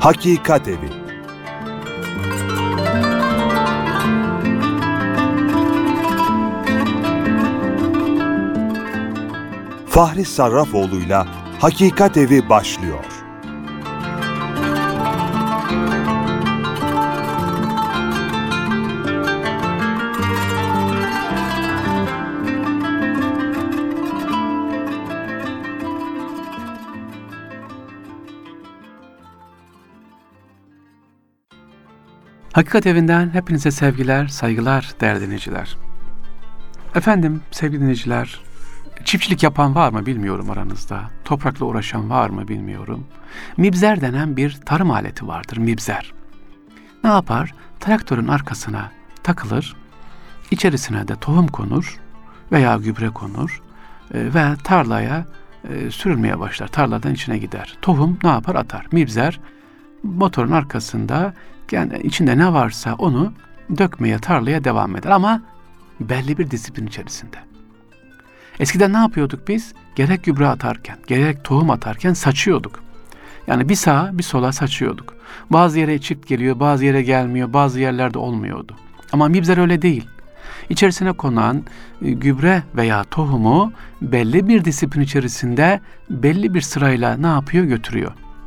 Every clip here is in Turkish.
Hakikat Evi. Fahri Sarrafoğlu'yla Hakikat Evi başlıyor. Hakikat Evi'nden hepinize sevgiler, saygılar değerli dinleyiciler. Efendim sevgili dinleyiciler, çiftçilik yapan var mı bilmiyorum aranızda. Toprakla uğraşan var mı bilmiyorum. Mibzer denen bir tarım aleti vardır, mibzer. Ne yapar? Traktörün arkasına takılır, içerisine de tohum konur veya gübre konur ve tarlaya sürülmeye başlar. Tarladan içine gider. Tohum ne yapar? Atar. Mibzer motorun arkasında yani içinde ne varsa onu dökmeye, tarlaya devam eder ama belli bir disiplin içerisinde. Eskiden ne yapıyorduk biz? Gerek gübre atarken, gerek tohum atarken saçıyorduk. Yani bir sağa bir sola saçıyorduk. Bazı yere çift geliyor, bazı yere gelmiyor, bazı yerlerde olmuyordu. Ama mibzer öyle değil. İçerisine konan gübre veya tohumu belli bir disiplin içerisinde belli bir sırayla ne yapıyor? Götürüyor.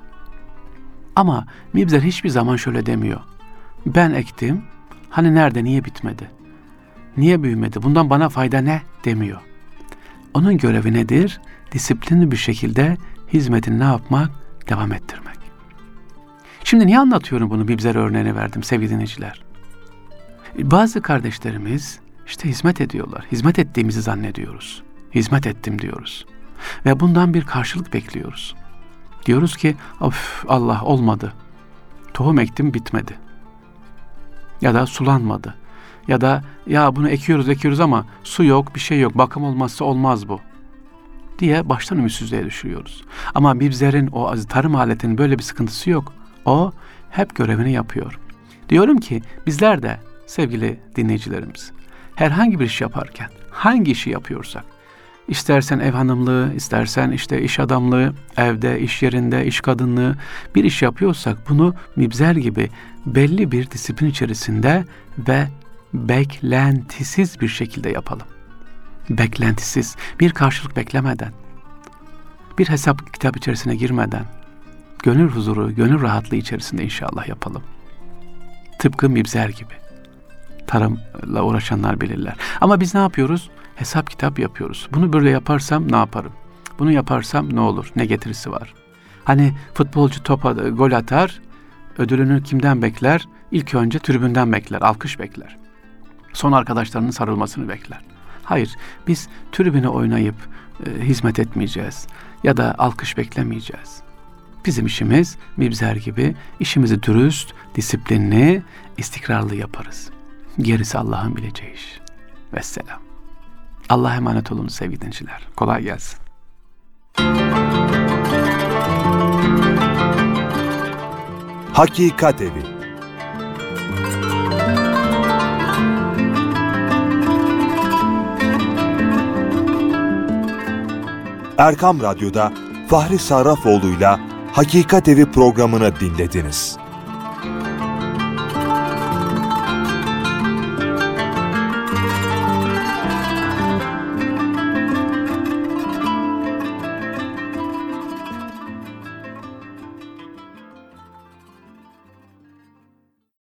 Ama mibzer hiçbir zaman şöyle demiyor. Ben ektim, hani nerede, niye bitmedi? Niye büyümedi? Bundan bana fayda ne? Demiyor. Onun görevi nedir? Disiplinli bir şekilde hizmetini ne yapmak? Devam ettirmek. Şimdi niye anlatıyorum bunu? Mibzer örneğini verdim sevgili dinleyiciler. Bazı kardeşlerimiz işte hizmet ediyorlar. Hizmet ettiğimizi zannediyoruz. Hizmet ettim diyoruz. Ve bundan bir karşılık bekliyoruz. Diyoruz ki of Allah olmadı. Tohum ektim bitmedi. Ya da sulanmadı. Ya da ya bunu ekiyoruz ama su yok, bir şey yok. Bakım olmazsa olmaz bu. Diye baştan ümitsizliğe düşüyoruz. Ama mibzerin, o tarım aletinin böyle bir sıkıntısı yok. O hep görevini yapıyor. Diyorum ki bizler de sevgili dinleyicilerimiz herhangi bir iş yaparken hangi işi yapıyorsak, İstersen ev hanımlığı, istersen işte iş adamlığı, evde, iş yerinde, iş kadınlığı bir iş yapıyorsak bunu mibzer gibi belli bir disiplin içerisinde ve beklentisiz bir şekilde yapalım. Beklentisiz, bir karşılık beklemeden, bir hesap kitap içerisine girmeden, gönül huzuru, gönül rahatlığı içerisinde inşallah yapalım. Tıpkı mibzer gibi. Tarımla uğraşanlar bilirler. Ama biz ne yapıyoruz? Hesap kitap yapıyoruz. Bunu böyle yaparsam ne yaparım? Bunu yaparsam ne olur? Ne getirisi var? Hani futbolcu topa gol atar, ödülünü kimden bekler? İlk önce tribünden bekler, alkış bekler. Son arkadaşlarının sarılmasını bekler. Hayır, biz tribüne oynayıp hizmet etmeyeceğiz ya da alkış beklemeyeceğiz. Bizim işimiz mibzer gibi işimizi dürüst, disiplinli, istikrarlı yaparız. Gerisi Allah'ın bileceği iş. Vesselam. Allah'a emanet olun sevgili dinleyiciler. Kolay gelsin. Hakikat Evi. Erkam Radyo'da Fahri Sarrafoğlu'yla Hakikat Evi programını dinlediniz.